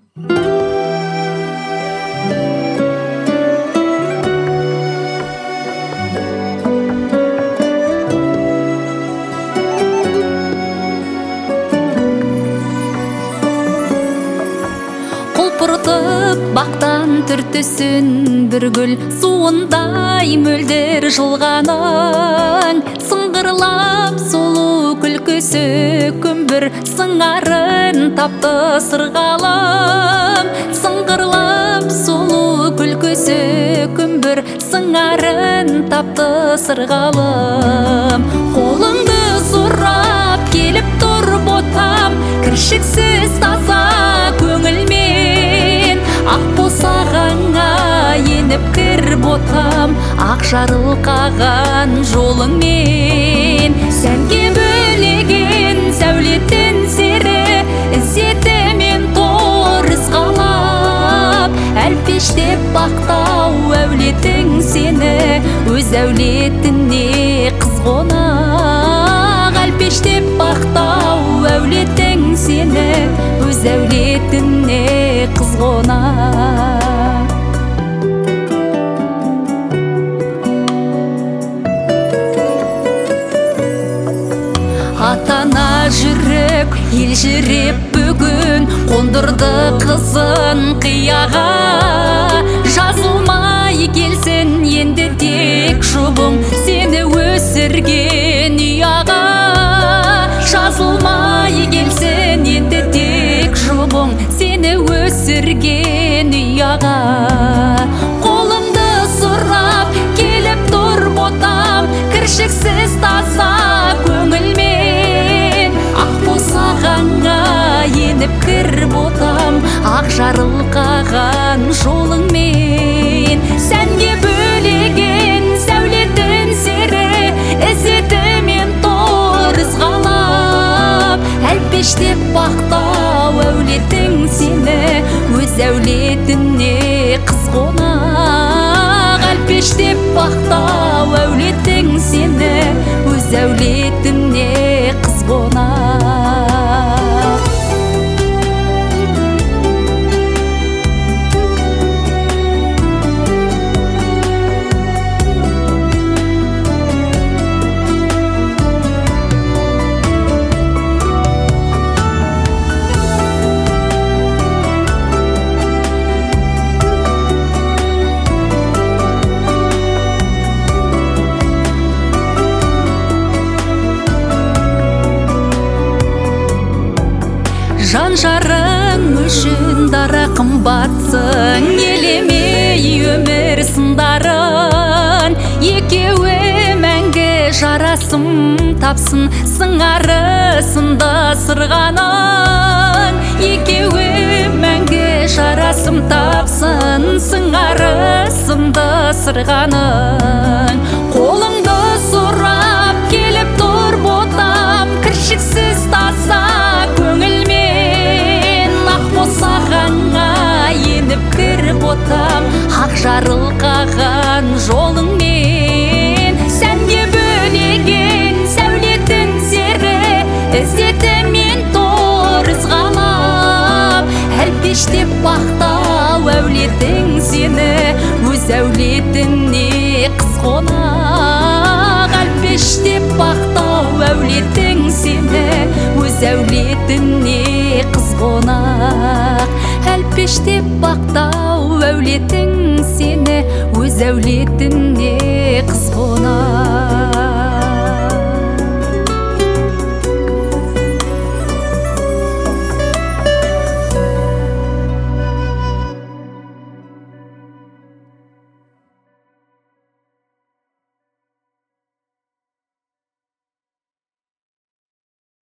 Құлпыртып бақтан түртісін бір гүл, суындай мөлдір жылғаның. Сыңғырлап сұлу күлкісі күмбір, сыңарын тапты сырғалым. Сыңғырлап сұлу күлкісі күмбір, сыңарын тапты сырғалым. Қолыңды сұрап келіп тұр ботам, кіршіксіз таза көңілмен. Ақ босағаңа еніп кір ботам, ақ жарылқаған жолыңмен. Сәнге бөлеген сәулеттен сері, ізетімен торыс қалап. Әлпештеп бақтау әулетің сені, өз әулетіне қыз қонақ. Әлпештеп бақтау әулетің сені, өз әулетіне қыз қонақ. Атана жүрек елжіреп бүгін, қондырды қызын қияға. Жазылмай келсін енді тек жұбың, сені өсірген ұяға. Жазылмай келсін енді тек жұбың, сені өсірген ұяға. Қолымды сұрап келіп тұр ботам, кіршіксіз таза көңілмен. Ақ босағаңа еніп кір ботам, ақ жарылқаған жолыңмен. Сәнге бөлеген сәулетін сері, ізетімен торыс қалап. Әлпештеп бақтау әулетің сені, өз әулетіне қыз қонақ. Әлпештеп бақтау әулетің сені, өз әулетіне қыз қонақ. Жан жарың үшін дара қымбатсың, елемей өмір сындарын. Екеуі мәңгі жарасым тапсын, сыңары сынды сырғаның. Екеуі мәңгі жарасым тапсын, сыңары сынды сырғаның. Қолыңды сұрап келіп тұр ботам, кіршіксіз таза көңілмен. Босағаңа еніп кір ботам, ақ жарылқаған жолыңмен. Сәнге бөлеген сәулетін сері, ізетімен торыс қалап. Әлпештеп бақтау әулетің сені, өз әулетіне қыз қонақ. Әлпештеп бақтау әулетің сені, өз әулетіне қыз қонақ. Әлпештеп бақтау әулетің сені, өз әулетіне